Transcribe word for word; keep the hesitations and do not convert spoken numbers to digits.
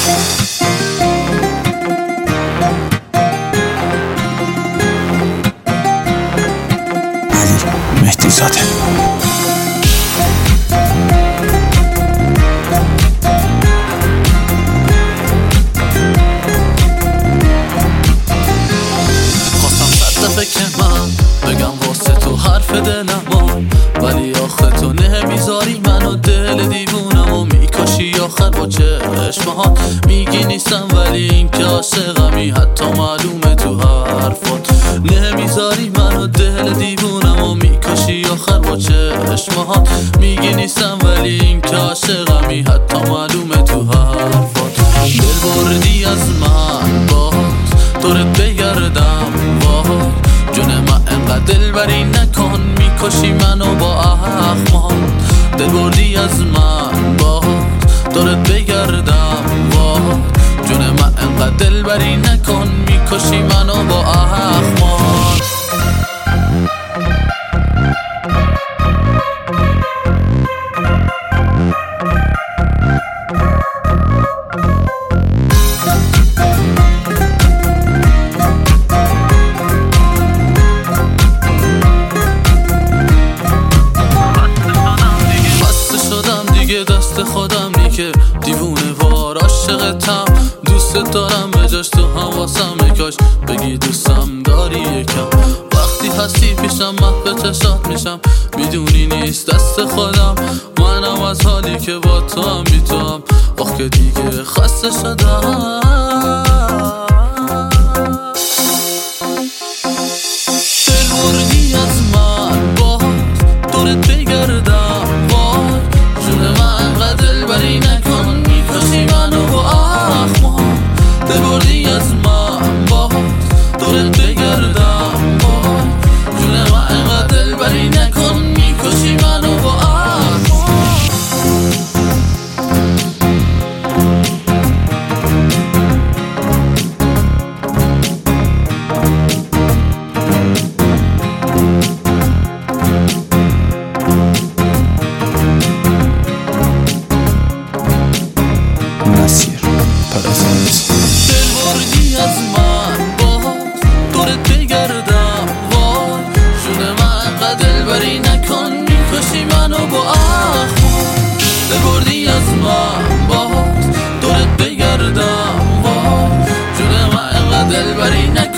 مهدی زاده. که من بگم واسه تو حرف دلمو، ولی آخه تو نمیذاری منو، دل دیوونمو میکشی آخر با چشمهات. میگی نیستم ولی این که عاشقمی، حتی معلومه تو حرفات. نمیذاری منو، دل دیوونمو میکشی آخر با چشمهات. میگی نیستم ولی این که عاشقمی، حتی معلومه تو حرفات. دل بردی از من باز دورت بگردم، وای جون من انقدر دلبری نکن، میکشی منو با اخمات. دل بردی از من باز دورت بگردم، وای جون من انقدر دلبری نکن، میکشی منو با اخمات. دست خودم نی که دیوونه وار عاشقتم، دوست دارم بجاش تو حواسم، کاش بگی دوستم داری یکم. وقتی هستی پیشم محو چشات میشم، میدونی نیست دست خودم، منم از حالی که با تو هم بی تو هم، آخ که دیگه خسته شدم. دل بردی از من باز دورت بگردم، وای جون من دلبری نکن، میکشی منو با اخمات. دل بردی از من باز دورت بگردم، وای جون من انقدر دلبری نکن، میکشی منو با اخمات. نصیر پرستنس. دل بردی از من باز دورت بگردم، وای جون من انقدر دلبری نکن، میکشی منو با اخمات. دل بردی از من باز دورت بگردم، وای جون من انقدر دلبری نکن.